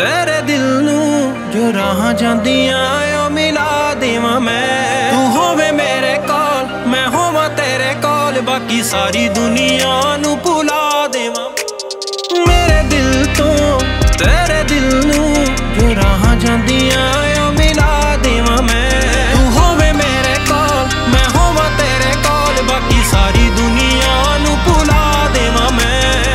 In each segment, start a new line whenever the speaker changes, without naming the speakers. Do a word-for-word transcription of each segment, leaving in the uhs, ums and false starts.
तेरे दिल नू जो राह जांदियां ओ मिला देवां मैं। तू होवे मेरे कोल मैं होवां तेरे कोल, बाकी सारी दुनिया नू भुला देवां। मेरे दिल तो तेरे दिल नू जो राह जांदियां ओ मिला देवां मैं। तू होवे मेरे कोल मैं होवां तेरे कोल, बाकी सारी दुनिया नू भुला देवां मैं।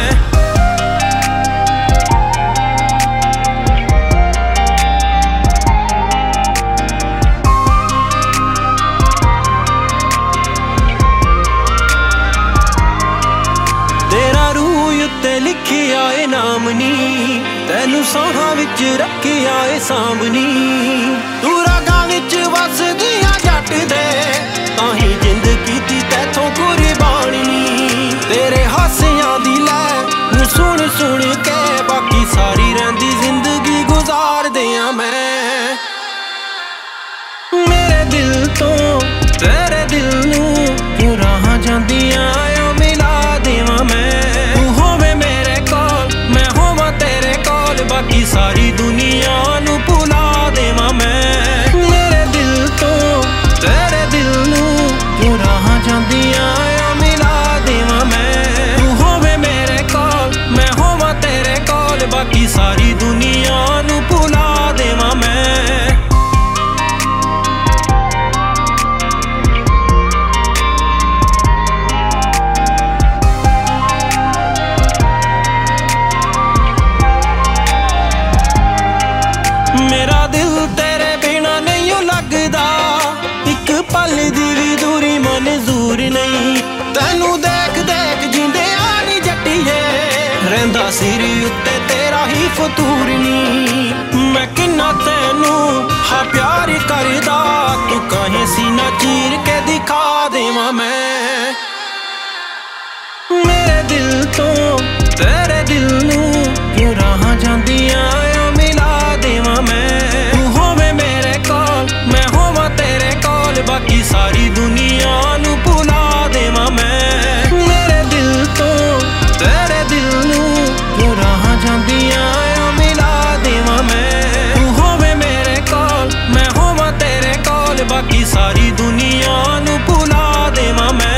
लिखिया ए नाम नी तैनू साहां विच रखिया ए सांभनी। तू रागां विच वसदियां जट दे ताही जिंद कीती तैथों कुर्बानी। तेरे हासियां दी लै सुन सुन के बाकी सारी रहिंदी जिंदगी गुजार दियां मैं। मेरे दिल तो तेरे दिल नू क्यों राह जांदियां ओ मिला देवां मैं। बाकी सारी दुनिया नू भुला देवां मैं। मेरे दिल तो तेरे दिल नू क्यों राह जांदियां ओ मिला देवां मैं। तू होवे मेरे कोल मैं होवां तेरे कोल, बाकी सारी दुनिया नू भुला देवां मैं। मेरा दिल तेरे बिना नहीं लगदा, एक पल दी भी दूरी मंजूर नहीं। तैनू देख देख जिंदे आनी जट्टिए रहिंदा सिर उत्ते तेरा ही फतूर नी। मैं किन्ना तैनू हा प्यार करदा, तू कहें सीना चीर के दिखा देवां मैं। मेरे दिल तो तेरे दिल नू क्यों राह जांदियां ओ मिला देवां मैं। तू होवे मेरे कोल मैं होवां तेरे कोल, बाकी सारी दुनिया नू भुला देवां मैं। मेरे दिल तो तेरे दिल नू क्यों राह जांदियां ओ मिला देवां मैं। तू होवे मेरे कोल मैं होवां तेरे कोल, बाकी सारी दुनिया नू भुला देवां मैं।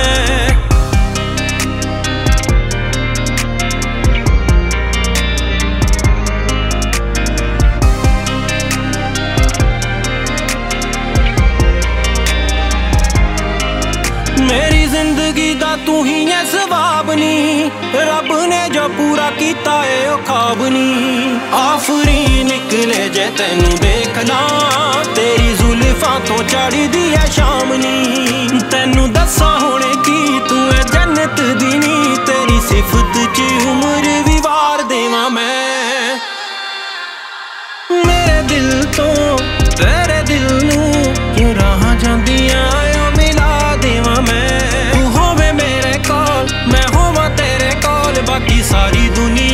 मेरी जिंदगी दा तू ही है सवाब नी, रब ने जो पूरा कीता है ओ ख्वाब नी। आफरी निकले जे तैनू देख ला, तेरी जुल्फां तो चढ़ी दी है शाम नी। तैनू दसा हुणे की तू है जन्नत दी नी, तेरी सिफत च उम्र भी वार देवां मैं। मेरे दिल तो तेरे दिल नू क्यों राह जांदियां ओ मिला देवां मैं। तू होवे मेरे कोल मैं होवां तेरे कोल, बाकी सारी दुनिया